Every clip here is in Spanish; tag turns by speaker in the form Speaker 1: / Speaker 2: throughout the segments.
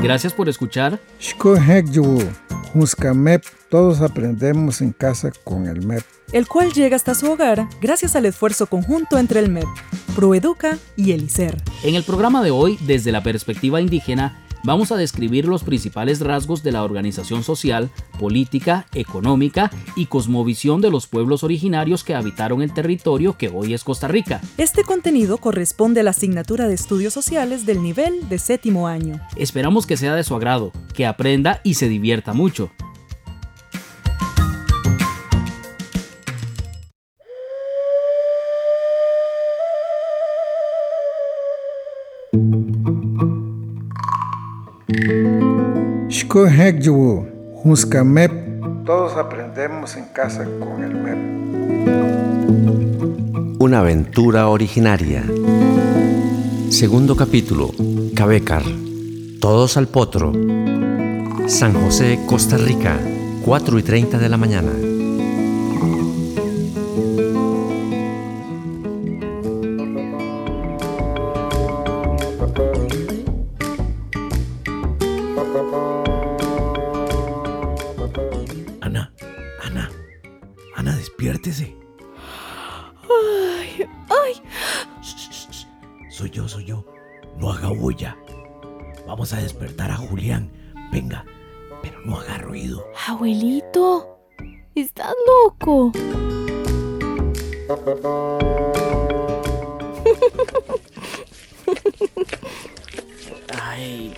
Speaker 1: Gracias por escuchar.
Speaker 2: Todos aprendemos en casa con el MEP.
Speaker 3: El cual llega hasta su hogar gracias al esfuerzo conjunto entre el MEP, Proeduca y el ICER.
Speaker 1: En el programa de hoy, desde la perspectiva indígena, vamos a describir los principales rasgos de la organización social, política, económica y cosmovisión de los pueblos originarios que habitaron el territorio que hoy es Costa Rica.
Speaker 3: Este contenido corresponde a la asignatura de Estudios Sociales del nivel de 7º año.
Speaker 1: Esperamos que sea de su agrado, que aprenda y se divierta mucho.
Speaker 2: Todos aprendemos en casa con el MEP.
Speaker 4: Una aventura originaria. Segundo capítulo. Cabecar. Todos al potro. San José, Costa Rica, 4:30 de la mañana.
Speaker 5: Ana, despiértese.
Speaker 6: Ay.
Speaker 5: Shh. Soy yo. No haga bulla. Vamos a despertar a Julián. Venga, pero no haga ruido.
Speaker 6: Abuelito, ¿estás loco?
Speaker 7: Ay,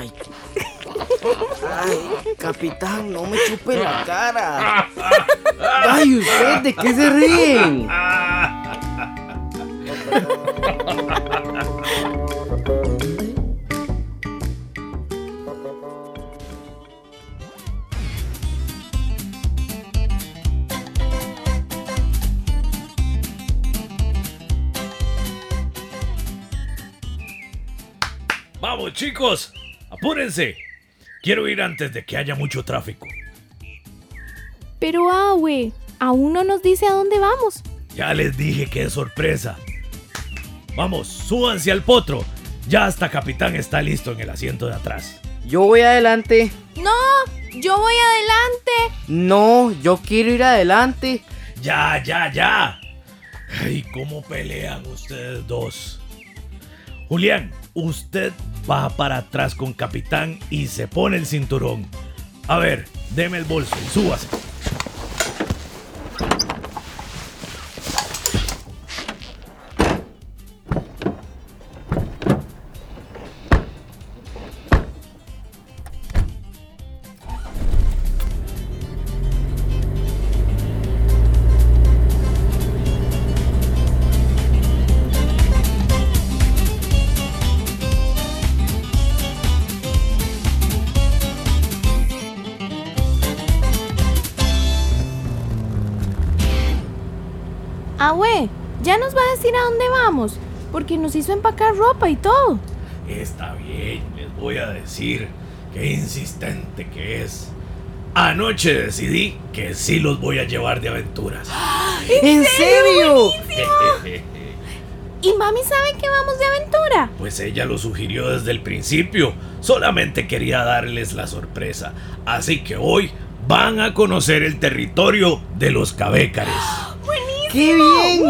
Speaker 7: capitán, no me chupe la cara. Ay, ¿usted de qué se ríen?
Speaker 5: ¡Vamos, chicos! ¡Apúrense! Quiero ir antes de que haya mucho tráfico.
Speaker 6: Pero, abue, aún no nos dice a dónde vamos.
Speaker 5: Ya les dije que es sorpresa. Vamos, súbanse al potro. Ya hasta capitán está listo en el asiento de atrás.
Speaker 7: Yo voy adelante.
Speaker 6: No, yo voy adelante.
Speaker 7: No, yo quiero ir adelante.
Speaker 5: Ya. Ay, cómo pelean ustedes dos. Julián, usted va para atrás con capitán y se pone el cinturón. A ver, deme el bolso y súbase.
Speaker 6: Abue, ya nos va a decir a dónde vamos, porque nos hizo empacar ropa y todo.
Speaker 5: Está bien, les voy a decir. Qué insistente que es. Anoche decidí que sí los voy a llevar de aventuras.
Speaker 7: ¿En serio?
Speaker 6: ¿Y mami sabe que vamos de aventura?
Speaker 5: Pues ella lo sugirió desde el principio. Solamente quería darles la sorpresa. Así que hoy van a conocer el territorio de los Cabécares.
Speaker 7: ¡Qué bien!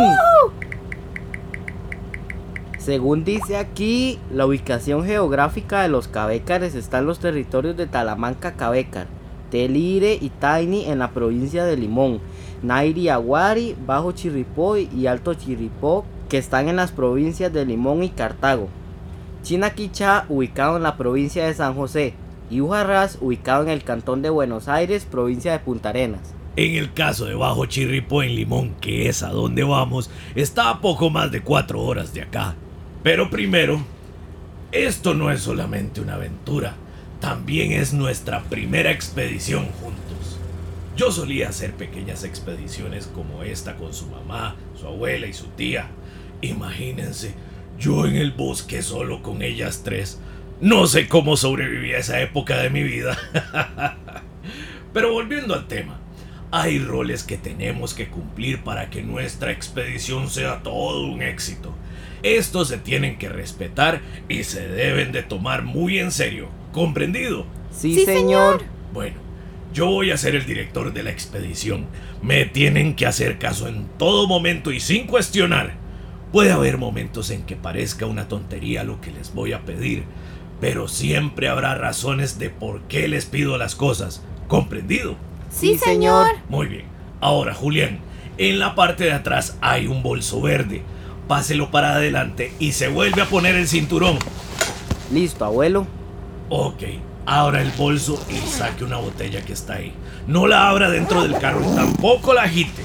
Speaker 7: Según dice aquí, la ubicación geográfica de los Cabécares está en los territorios de Talamanca Cabécar, Telire y Taini en la provincia de Limón, Nairi Aguari, Bajo Chirripó y Alto Chirripó, que están en las provincias de Limón y Cartago, Chinaquichá, ubicado en la provincia de San José, y Ujarrás, ubicado en el cantón de Buenos Aires, provincia de Punta Arenas.
Speaker 5: En el caso de Bajo Chirripó en Limón, que es a donde vamos, está a poco más de 4 horas de acá. Pero primero, esto no es solamente una aventura, también es nuestra primera expedición juntos. Yo solía hacer pequeñas expediciones como esta con su mamá, su abuela y su tía. Imagínense, yo en el bosque solo con ellas tres. No sé cómo sobreviví a esa época de mi vida. Pero volviendo al tema. Hay roles que tenemos que cumplir para que nuestra expedición sea todo un éxito. Estos se tienen que respetar y se deben de tomar muy en serio. ¿Comprendido?
Speaker 7: Sí, señor.
Speaker 5: Bueno, yo voy a ser el director de la expedición. Me tienen que hacer caso en todo momento y sin cuestionar. Puede haber momentos en que parezca una tontería lo que les voy a pedir, pero siempre habrá razones de por qué les pido las cosas. ¿Comprendido?
Speaker 6: Sí, señor.
Speaker 5: Muy bien. Ahora, Julián, en la parte de atrás hay un bolso verde. Páselo para adelante y se vuelve a poner el cinturón.
Speaker 7: Listo, abuelo.
Speaker 5: Ok, abra el bolso y saque una botella que está ahí. No la abra dentro del carro y tampoco la agite.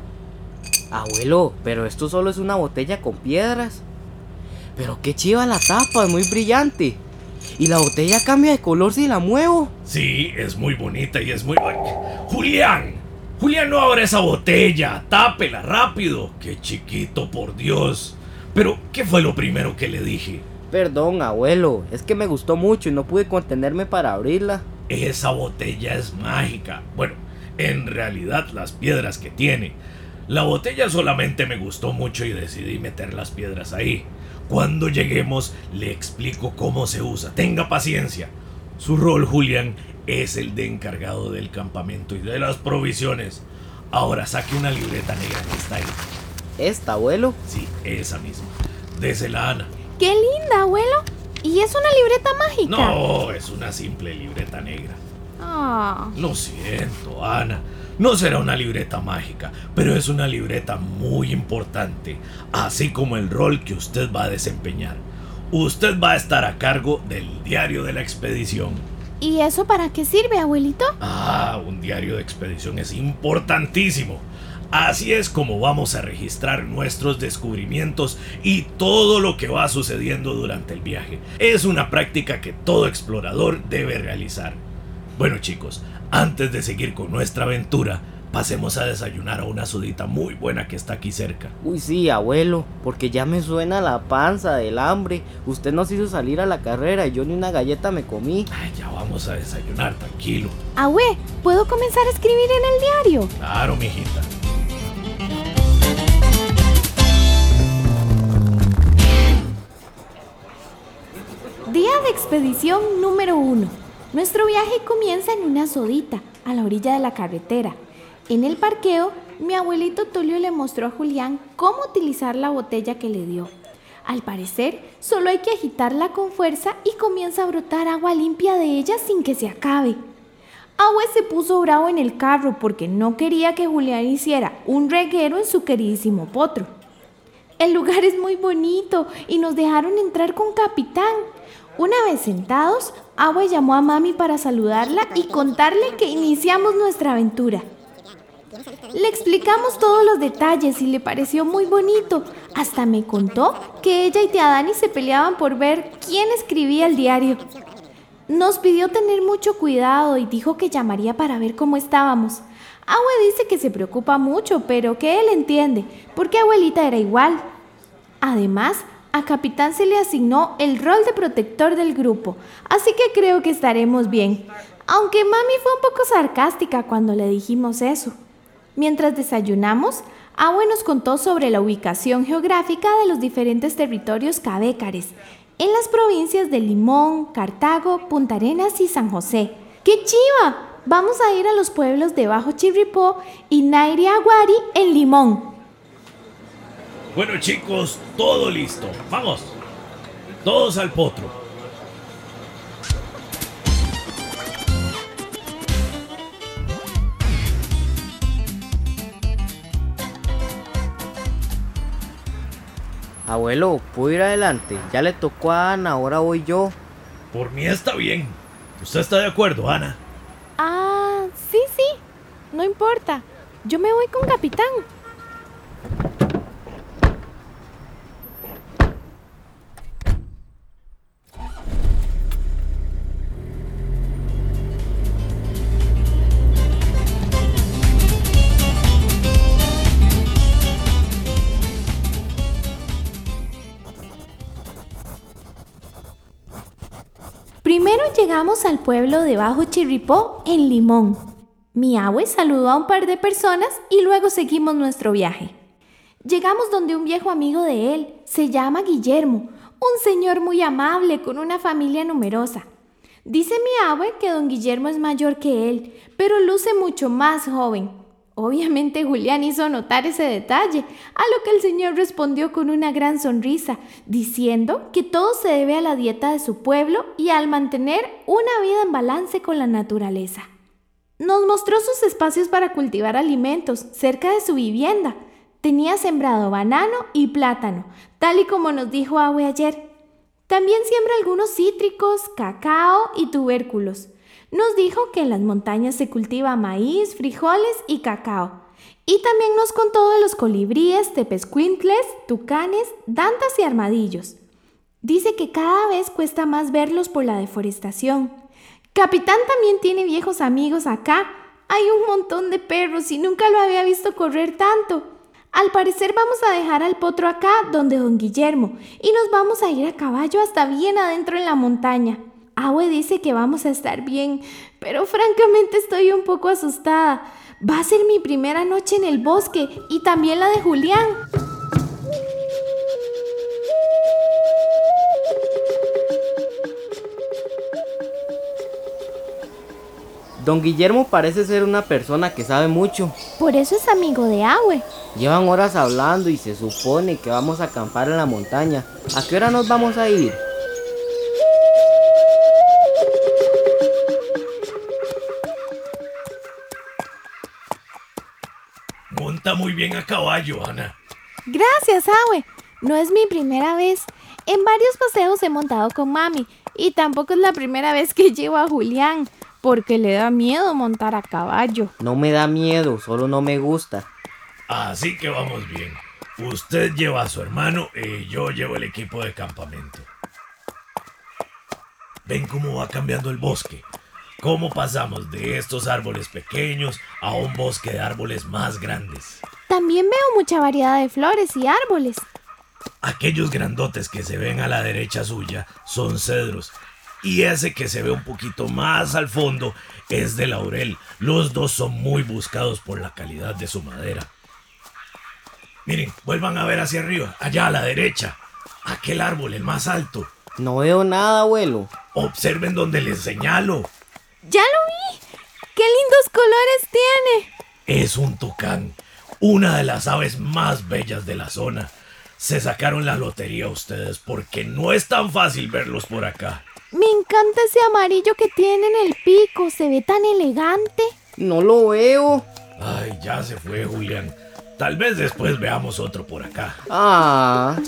Speaker 7: Abuelo, pero esto solo es una botella con piedras. Pero qué chiva la tapa, es muy brillante. Y la botella cambia de color si la muevo.
Speaker 5: Sí, es muy bonita y es muy... ¡Julián! ¡Julián, no abra esa botella! ¡Tápela rápido! ¡Qué chiquito, por Dios! Pero, ¿qué fue lo primero que le dije?
Speaker 7: Perdón, abuelo, es que me gustó mucho y no pude contenerme para abrirla.
Speaker 5: Esa botella es mágica. Bueno, en realidad las piedras que tiene. La botella solamente me gustó mucho y decidí meter las piedras ahí. Cuando lleguemos le explico cómo se usa. Tenga paciencia. Su rol, Julián, es el de encargado del campamento y de las provisiones. Ahora saque una libreta negra que está ahí.
Speaker 7: ¿Esta, abuelo?
Speaker 5: Sí, esa misma. Désela a Ana.
Speaker 6: ¡Qué linda, abuelo! ¿Y es una libreta mágica?
Speaker 5: No, es una simple libreta negra.
Speaker 6: Ah.
Speaker 5: Lo siento, Ana. No será una libreta mágica, pero es una libreta muy importante, así como el rol que usted va a desempeñar. Usted va a estar a cargo del diario de la expedición.
Speaker 6: ¿Y eso para qué sirve, abuelito?
Speaker 5: Un diario de expedición es importantísimo. Así es como vamos a registrar nuestros descubrimientos y todo lo que va sucediendo durante el viaje. Es una práctica que todo explorador debe realizar. Bueno, chicos, antes de seguir con nuestra aventura, pasemos a desayunar a una sodita muy buena que está aquí cerca.
Speaker 7: Uy, sí, abuelo, porque ya me suena la panza del hambre. Usted nos hizo salir a la carrera y yo ni una galleta me comí.
Speaker 5: Ay, ya vamos a desayunar, tranquilo.
Speaker 6: Abue, ¿puedo comenzar a escribir en el diario?
Speaker 5: Claro, mijita.
Speaker 6: Día de expedición número 1. Nuestro viaje comienza en una sodita, a la orilla de la carretera. En el parqueo, mi abuelito Tulio le mostró a Julián cómo utilizar la botella que le dio. Al parecer, solo hay que agitarla con fuerza y comienza a brotar agua limpia de ella sin que se acabe. Abue se puso bravo en el carro porque no quería que Julián hiciera un reguero en su queridísimo potro. El lugar es muy bonito y nos dejaron entrar con capitán. Una vez sentados, Abue llamó a mami para saludarla y contarle que iniciamos nuestra aventura. Le explicamos todos los detalles y le pareció muy bonito. Hasta me contó que ella y tía Dani se peleaban por ver quién escribía el diario. Nos pidió tener mucho cuidado y dijo que llamaría para ver cómo estábamos. Abue dice que se preocupa mucho, pero que él entiende, porque abuelita era igual. Además, a Capitán se le asignó el rol de protector del grupo, así que creo que estaremos bien. Aunque mami fue un poco sarcástica cuando le dijimos eso. Mientras desayunamos, Abue nos contó sobre la ubicación geográfica de los diferentes territorios cabécares, en las provincias de Limón, Cartago, Punta Arenas y San José. ¡Qué chiva! Vamos a ir a los pueblos de Bajo Chirripó y Nairiaguari en Limón.
Speaker 5: Bueno, chicos, todo listo. ¡Vamos! Todos al potro.
Speaker 7: Abuelo, ¿puedo ir adelante? Ya le tocó a Ana, ahora voy yo.
Speaker 5: Por mí está bien. ¿Usted está de acuerdo, Ana?
Speaker 6: Sí, no importa. Yo me voy con capitán. Primero llegamos al pueblo de Bajo Chirripó, en Limón. Mi abue saludó a un par de personas y luego seguimos nuestro viaje. Llegamos donde un viejo amigo de él, se llama Guillermo, un señor muy amable con una familia numerosa. Dice mi abue que don Guillermo es mayor que él, pero luce mucho más joven. Obviamente Julián hizo notar ese detalle, a lo que el señor respondió con una gran sonrisa, diciendo que todo se debe a la dieta de su pueblo y al mantener una vida en balance con la naturaleza. Nos mostró sus espacios para cultivar alimentos cerca de su vivienda. Tenía sembrado banano y plátano, tal y como nos dijo abue ayer. También siembra algunos cítricos, cacao y tubérculos. Nos dijo que en las montañas se cultiva maíz, frijoles y cacao. Y también nos contó de los colibríes, tepezcuintles, tucanes, dantas y armadillos. Dice que cada vez cuesta más verlos por la deforestación. Capitán también tiene viejos amigos acá. Hay un montón de perros y nunca lo había visto correr tanto. Al parecer vamos a dejar al potro acá donde don Guillermo y nos vamos a ir a caballo hasta bien adentro en la montaña. Abue dice que vamos a estar bien, pero francamente estoy un poco asustada. Va a ser mi primera noche en el bosque y también la de Julián.
Speaker 7: Don Guillermo parece ser una persona que sabe mucho.
Speaker 6: Por eso es amigo de abue.
Speaker 7: Llevan horas hablando y se supone que vamos a acampar en la montaña. ¿A qué hora nos vamos a ir?
Speaker 5: Monta muy bien a caballo, Ana.
Speaker 6: Gracias, abue. No es mi primera vez. En varios paseos he montado con mami y tampoco es la primera vez que llevo a Julián, porque le da miedo montar a caballo.
Speaker 7: No me da miedo, solo no me gusta.
Speaker 5: Así que vamos bien. Usted lleva a su hermano y yo llevo el equipo de campamento. ¿Ven cómo va cambiando el bosque? ¿Cómo pasamos de estos árboles pequeños a un bosque de árboles más grandes?
Speaker 6: También veo mucha variedad de flores y árboles.
Speaker 5: Aquellos grandotes que se ven a la derecha suya son cedros. Y ese que se ve un poquito más al fondo es de laurel. Los dos son muy buscados por la calidad de su madera. Miren, vuelvan a ver hacia arriba, allá a la derecha. Aquel árbol, el más alto.
Speaker 7: No veo nada, abuelo.
Speaker 5: Observen donde les señalo.
Speaker 6: ¡Ya lo vi! ¡Qué lindos colores tiene!
Speaker 5: Es un tucán, una de las aves más bellas de la zona. Se sacaron la lotería ustedes porque no es tan fácil verlos por acá.
Speaker 6: Me encanta ese amarillo que tiene en el pico, se ve tan elegante.
Speaker 7: No lo veo.
Speaker 5: Ay, ya se fue, Julián. Tal vez después veamos otro por acá.
Speaker 7: Ah.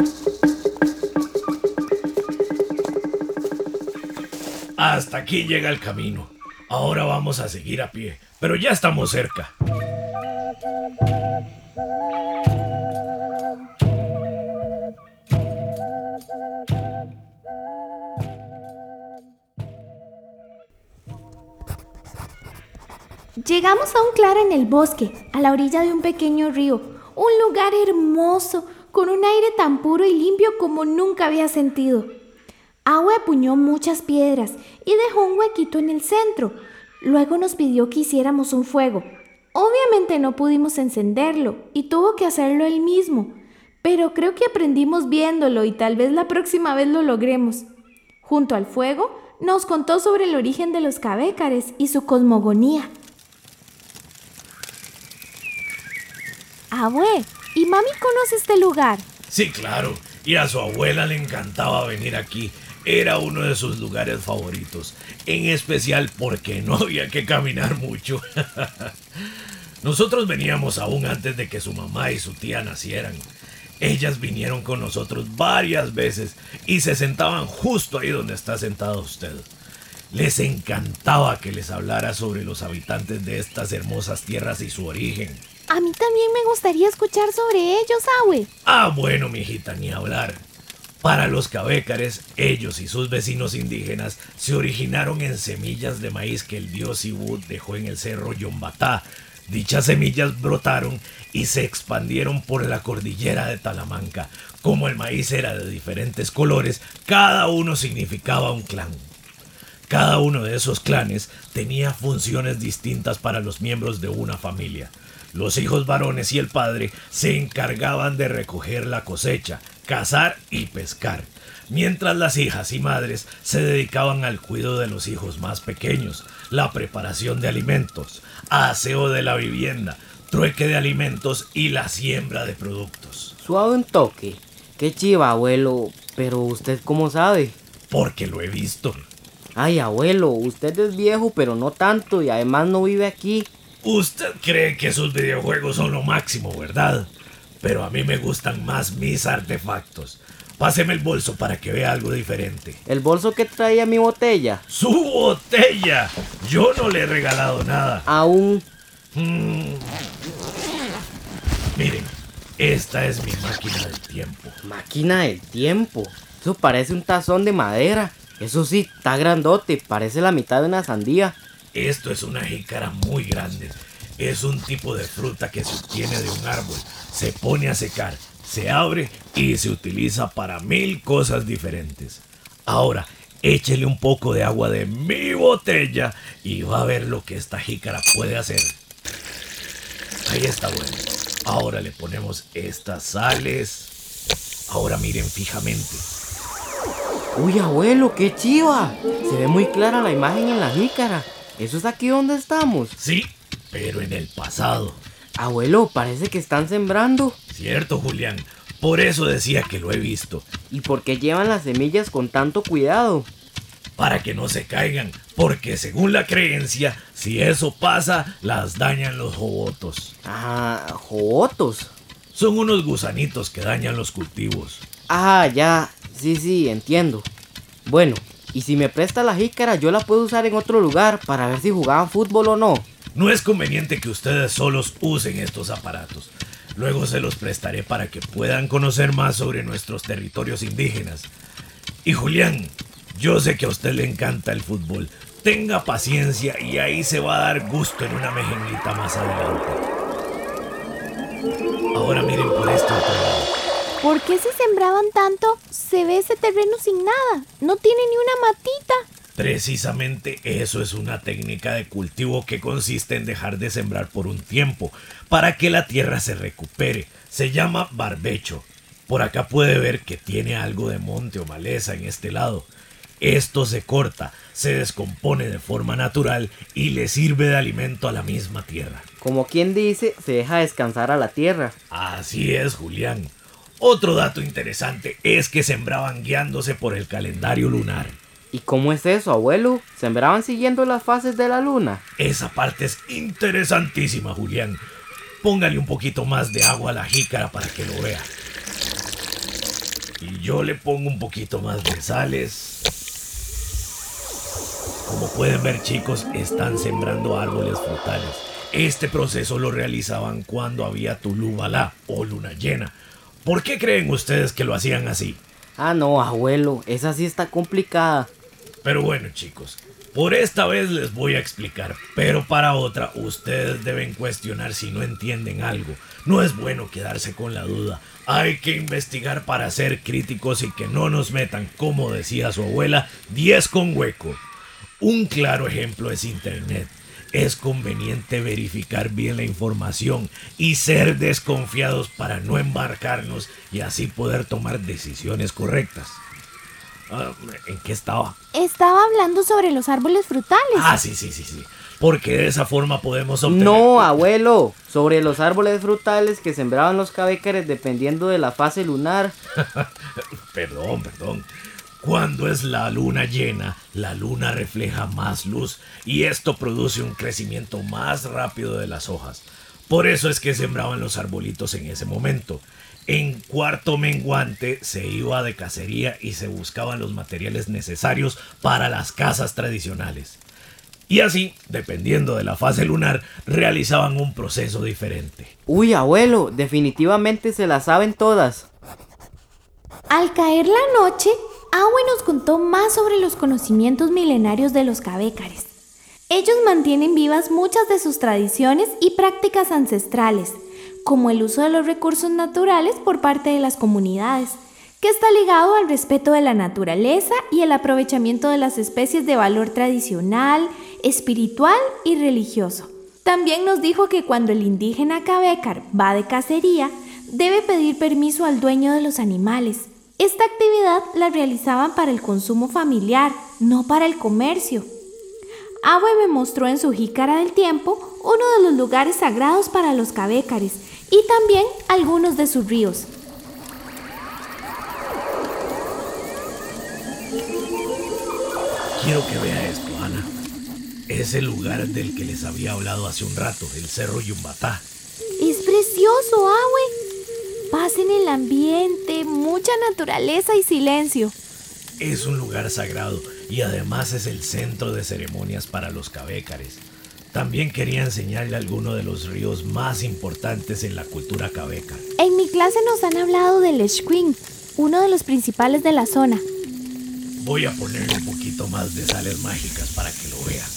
Speaker 5: Hasta aquí llega el camino. Ahora vamos a seguir a pie, pero ya estamos cerca.
Speaker 6: Llegamos a un claro en el bosque, a la orilla de un pequeño río. Un lugar hermoso, con un aire tan puro y limpio como nunca había sentido. Abue apuñó muchas piedras y dejó un huequito en el centro. Luego nos pidió que hiciéramos un fuego. Obviamente no pudimos encenderlo y tuvo que hacerlo él mismo. Pero creo que aprendimos viéndolo y tal vez la próxima vez lo logremos. Junto al fuego, nos contó sobre el origen de los cabécares y su cosmogonía. Abue, ¿y mami conoce este lugar?
Speaker 5: Sí, claro. Y a su abuela le encantaba venir aquí. Era uno de sus lugares favoritos. En especial porque no había que caminar mucho. Nosotros veníamos aún antes de que su mamá y su tía nacieran. Ellas vinieron con nosotros varias veces y se sentaban justo ahí donde está sentado usted. Les encantaba que les hablara sobre los habitantes de estas hermosas tierras y su origen.
Speaker 6: A mí también me gustaría escuchar sobre ellos, abue.
Speaker 5: Ah, bueno, mijita, ni hablar. Para los cabécares, ellos y sus vecinos indígenas se originaron en semillas de maíz que el dios Ibú dejó en el cerro Yombatá. Dichas semillas brotaron y se expandieron por la cordillera de Talamanca. Como el maíz era de diferentes colores, cada uno significaba un clan. Cada uno de esos clanes tenía funciones distintas para los miembros de una familia. Los hijos varones y el padre se encargaban de recoger la cosecha, cazar y pescar, mientras las hijas y madres se dedicaban al cuidado de los hijos más pequeños, la preparación de alimentos, aseo de la vivienda, trueque de alimentos y la siembra de productos.
Speaker 7: Suave un toque. Qué chiva, abuelo. Pero ¿usted cómo sabe?
Speaker 5: Porque lo he visto.
Speaker 7: Ay, abuelo, usted es viejo, pero no tanto, y además no vive aquí.
Speaker 5: Usted cree que esos videojuegos son lo máximo, ¿verdad? Pero a mí me gustan más mis artefactos. Páseme el bolso para que vea algo diferente.
Speaker 7: ¿El bolso que traía mi botella?
Speaker 5: ¡Su botella! Yo no le he regalado nada.
Speaker 7: Aún.
Speaker 5: Miren, esta es mi máquina del tiempo.
Speaker 7: Máquina del tiempo. Eso parece un tazón de madera. Eso sí, está grandote, parece la mitad de una sandía.
Speaker 5: Esto es una jícara muy grande. Es un tipo de fruta que se obtiene de un árbol. Se pone a secar, se abre y se utiliza para 1000 cosas diferentes. Ahora, échele un poco de agua de mi botella y va a ver lo que esta jícara puede hacer. Ahí está bueno. Ahora le ponemos estas sales. Ahora miren fijamente.
Speaker 7: Uy, abuelo, qué chiva. Se ve muy clara la imagen en la jícara. ¿Eso es aquí donde estamos?
Speaker 5: Sí, pero en el pasado.
Speaker 7: Abuelo, parece que están sembrando.
Speaker 5: Cierto, Julián. Por eso decía que lo he visto.
Speaker 7: ¿Y por qué llevan las semillas con tanto cuidado?
Speaker 5: Para que no se caigan, porque según la creencia, si eso pasa, las dañan los jobotos.
Speaker 7: Ah, jobotos.
Speaker 5: Son unos gusanitos que dañan los cultivos.
Speaker 7: Ah, ya. Sí, entiendo. Bueno, y si me presta la jícara, yo la puedo usar en otro lugar para ver si jugaban fútbol o no.
Speaker 5: No es conveniente que ustedes solos usen estos aparatos. Luego se los prestaré para que puedan conocer más sobre nuestros territorios indígenas. Y Julián, yo sé que a usted le encanta el fútbol. Tenga paciencia y ahí se va a dar gusto en una mejenguita más adelante. Ahora miren por este otro lado.
Speaker 6: ¿Por qué si sembraban tanto, se ve ese terreno sin nada? No tiene ni una matita.
Speaker 5: Precisamente eso es una técnica de cultivo que consiste en dejar de sembrar por un tiempo para que la tierra se recupere. Se llama barbecho. Por acá puede ver que tiene algo de monte o maleza en este lado. Esto se corta, se descompone de forma natural y le sirve de alimento a la misma tierra.
Speaker 7: Como quien dice, se deja descansar a la tierra.
Speaker 5: Así es, Julián. Otro dato interesante es que sembraban guiándose por el calendario lunar.
Speaker 7: ¿Y cómo es eso, abuelo? ¿Sembraban siguiendo las fases de la luna?
Speaker 5: Esa parte es interesantísima, Julián. Póngale un poquito más de agua a la jícara para que lo vea. Y yo le pongo un poquito más de sales. Como pueden ver, chicos, están sembrando árboles frutales. Este proceso lo realizaban cuando había Tulú Balá o luna llena. ¿Por qué creen ustedes que lo hacían así?
Speaker 7: Ah, no, abuelo, esa sí está complicada.
Speaker 5: Pero bueno, chicos, por esta vez les voy a explicar, pero para otra ustedes deben cuestionar si no entienden algo. No es bueno quedarse con la duda. Hay que investigar para ser críticos y que no nos metan, como decía su abuela, 10 con hueco. Un claro ejemplo es Internet. Es conveniente verificar bien la información y ser desconfiados para no embarcarnos y así poder tomar decisiones correctas. ¿En qué estaba?
Speaker 6: Estaba hablando sobre los árboles frutales.
Speaker 5: Ah, sí. Porque de esa forma podemos obtener...
Speaker 7: No, abuelo, sobre los árboles frutales que sembraban los cabécares dependiendo de la fase lunar.
Speaker 5: Perdón. Cuando es la luna llena, la luna refleja más luz y esto produce un crecimiento más rápido de las hojas. Por eso es que sembraban los arbolitos en ese momento. En cuarto menguante se iba de cacería y se buscaban los materiales necesarios para las casas tradicionales. Y así, dependiendo de la fase lunar, realizaban un proceso diferente.
Speaker 7: Uy, abuelo, definitivamente se las saben todas.
Speaker 6: Al caer la noche, Ahue nos contó más sobre los conocimientos milenarios de los cabécares. Ellos mantienen vivas muchas de sus tradiciones y prácticas ancestrales, como el uso de los recursos naturales por parte de las comunidades, que que está ligado al respeto de la naturaleza y el aprovechamiento de las especies de valor tradicional, espiritual y religioso. También nos dijo que cuando el indígena Cavécar va de cacería, debe pedir permiso al dueño de los animales. Esta actividad la realizaban para el consumo familiar, no para el comercio. Abue me mostró en su jícara del tiempo uno de los lugares sagrados para los cavécares y también algunos de sus ríos.
Speaker 5: Quiero que vea esto, Ana. Es el lugar del que les había hablado hace un rato, el Cerro Yumbatá.
Speaker 6: Es precioso, Abue. Paz en el ambiente, mucha naturaleza y silencio.
Speaker 5: Es un lugar sagrado y además es el centro de ceremonias para los cavécares. También quería enseñarle algunos de los ríos más importantes en la cultura cavécar.
Speaker 6: En mi clase nos han hablado del Xquin, uno de los principales de la zona.
Speaker 5: Voy a ponerle un poquito más de sales mágicas para que lo veas.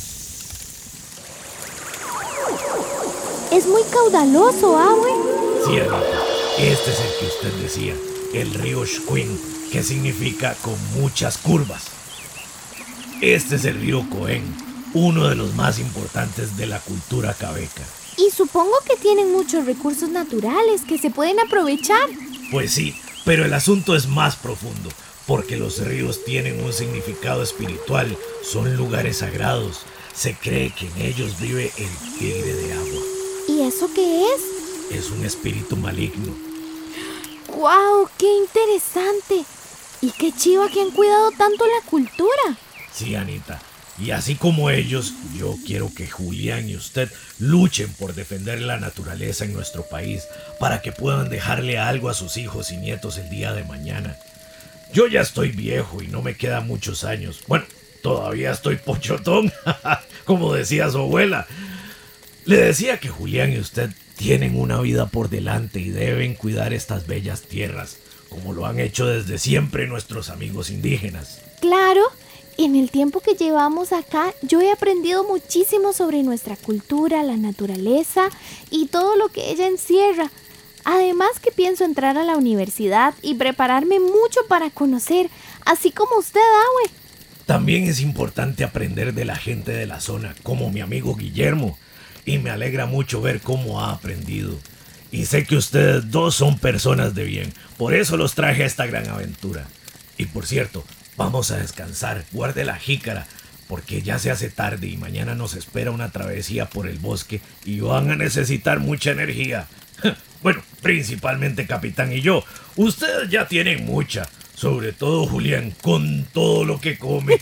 Speaker 6: Es muy caudaloso, Abue.
Speaker 5: Sí, Anita, este es el que usted decía, el río Xquin, que significa con muchas curvas. Este es el río Cohen, uno de los más importantes de la cultura cavécar.
Speaker 6: Y supongo que tienen muchos recursos naturales que se pueden aprovechar.
Speaker 5: Pues sí, pero el asunto es más profundo, porque los ríos tienen un significado espiritual, son lugares sagrados. Se cree que en ellos vive el tigre de agua.
Speaker 6: ¿Y eso qué es?
Speaker 5: Es un espíritu maligno.
Speaker 6: ¡Guau! ¡Qué interesante! Y qué chiva que han cuidado tanto la cultura.
Speaker 5: Sí, Anita. Y así como ellos, yo quiero que Julián y usted luchen por defender la naturaleza en nuestro país para que puedan dejarle algo a sus hijos y nietos el día de mañana. Yo ya estoy viejo y no me quedan muchos años. Bueno, todavía estoy pochotón, como decía su abuela. Le decía que Julián y usted tienen una vida por delante y deben cuidar estas bellas tierras, como lo han hecho desde siempre nuestros amigos indígenas.
Speaker 6: Claro, en el tiempo que llevamos acá, yo he aprendido muchísimo sobre nuestra cultura, la naturaleza y todo lo que ella encierra. Además que pienso entrar a la universidad y prepararme mucho para conocer, así como usted, Abue.
Speaker 5: También es importante aprender de la gente de la zona, como mi amigo Guillermo, y me alegra mucho ver cómo ha aprendido. Y sé que ustedes dos son personas de bien, por eso los traje a esta gran aventura. Y por cierto, vamos a descansar, guarde la jícara, porque ya se hace tarde y mañana nos espera una travesía por el bosque y van a necesitar mucha energía. Bueno, principalmente Capitán y yo. Ustedes ya tienen mucha, sobre todo Julián, con todo lo que come.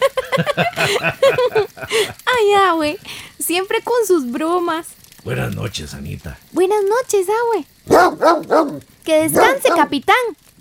Speaker 6: Ay, Abue, siempre con sus bromas.
Speaker 5: Buenas noches, Anita.
Speaker 6: Buenas noches, Abue. Que descanse, Capitán.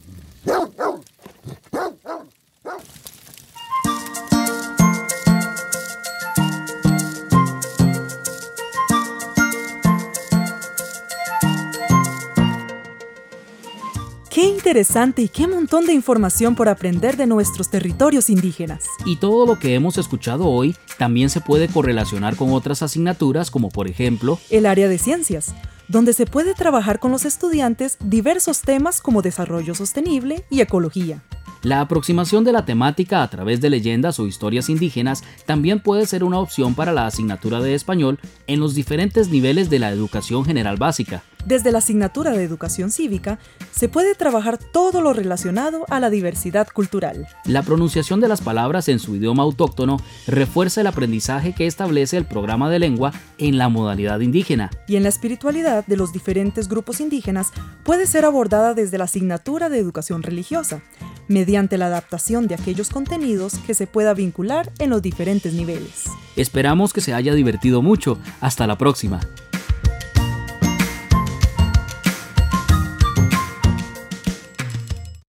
Speaker 3: ¡Qué interesante y qué montón de información por aprender de nuestros territorios indígenas!
Speaker 1: Y todo lo que hemos escuchado hoy también se puede correlacionar con otras asignaturas como por ejemplo
Speaker 3: El área de ciencias, donde se puede trabajar con los estudiantes diversos temas como desarrollo sostenible y ecología.
Speaker 1: la aproximación de la temática a través de leyendas o historias indígenas también puede ser una opción para la asignatura de español en los diferentes niveles de la educación general básica.
Speaker 3: Desde la asignatura de educación cívica, se puede trabajar todo lo relacionado a la diversidad cultural.
Speaker 1: La pronunciación de las palabras en su idioma autóctono refuerza el aprendizaje que establece el programa de lengua en la modalidad indígena.
Speaker 3: Y en la espiritualidad de los diferentes grupos indígenas puede ser abordada desde la asignatura de educación religiosa, mediante la adaptación de aquellos contenidos que se pueda vincular en los diferentes niveles.
Speaker 1: Esperamos que se haya divertido mucho. Hasta la próxima.